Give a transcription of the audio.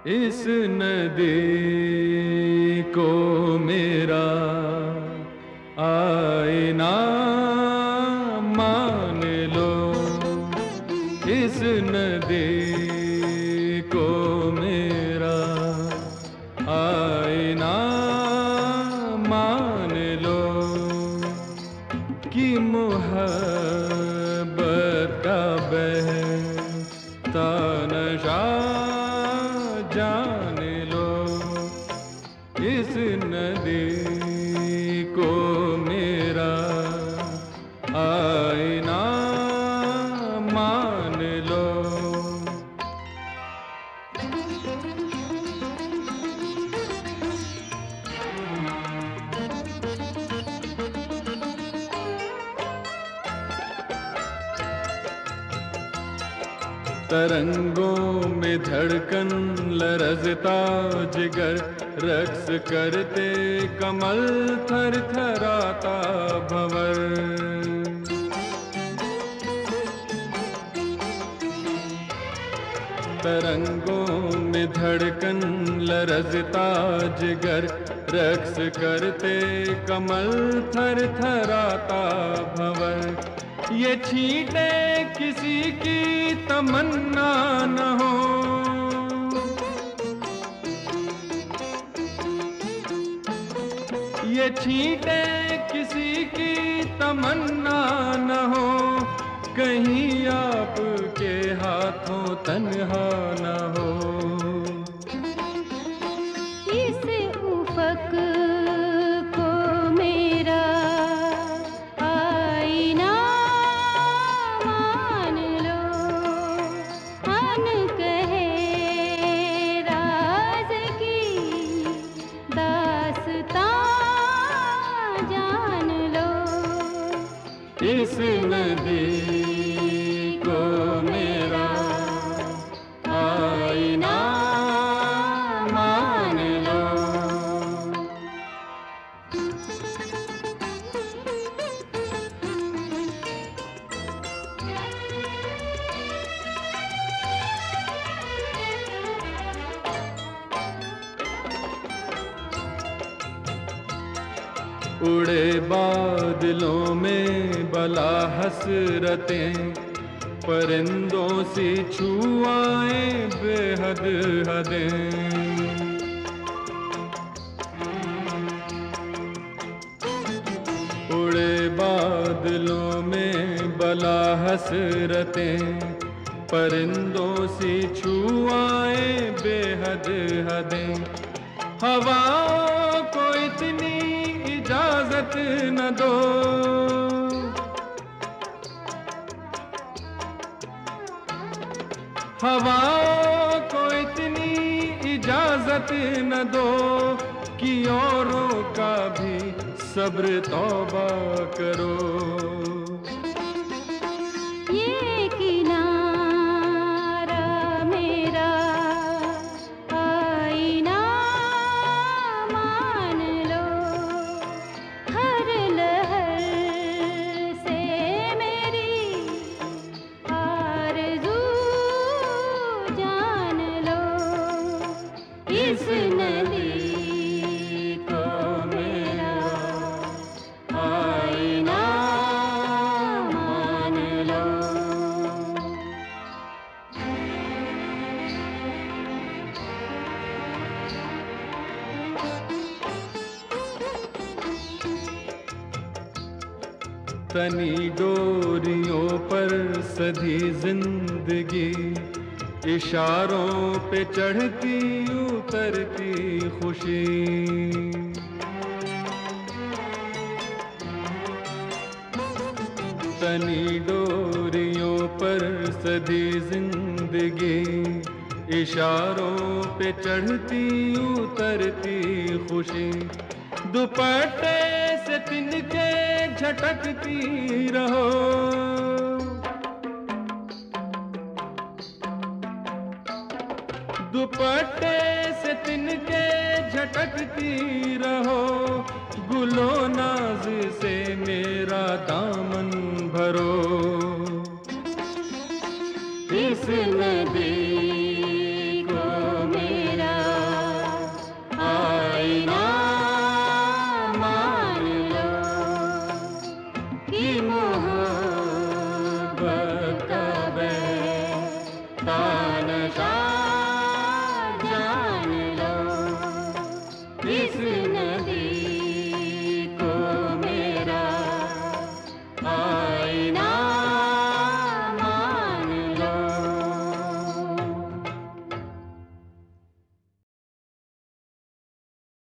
इस नदी को मेरा आईना मान लो। इस नदी को मेरा आईना मान लो कि मोहब्बत का बहता नशा जान लो। इस नदी को मेरा आईना मान लो। तरंगों में धड़कन लरजता जिगर, रक्स करते कमल थर थराता भंवर। तरंगों में धड़कन लरजता जिगर, रक्स करते कमल थर थराता भंवर। ये छींटे किसी की तमन्ना न हो, ये छींटे किसी की तमन्ना न हो, कहीं आपके हाथों तन्हा न हो। इस उफ़क़ को मेरा आईना मान लो, अनकहे राज़ की दास्तां जान लो। इस नदी को मेरा आईना मान लो। उड़े बादलों में बला हसरतें, परिंदों सी छुआए बेहद हदें। उड़े बादलों में बला हसरतें, परिंदों सी छुआए बेहद हदें। हवाओं को इतनी इजाजत न दो, हवाओं को इतनी इजाजत न दो कि औरों का भी सब्र तौबा करो। ये किनारा मेरा आईना मान लो, हर लहर से मेरी आरज़ू जान लो। इस नदी को मेरा आईना मान लो। तनी डोरियों पर सधी जिंदगी, इशारों पे चढ़ती उतरती खुशी। तनी डोरियों पर सधी जिंदगी, इशारों पे चढ़ती उतरती खुशी। दुपट्टे से तिनके झटकती रहो, दुपट्टे से तिनके झटकती रहो। गुलो नाज से मेरा दामन भरो। इस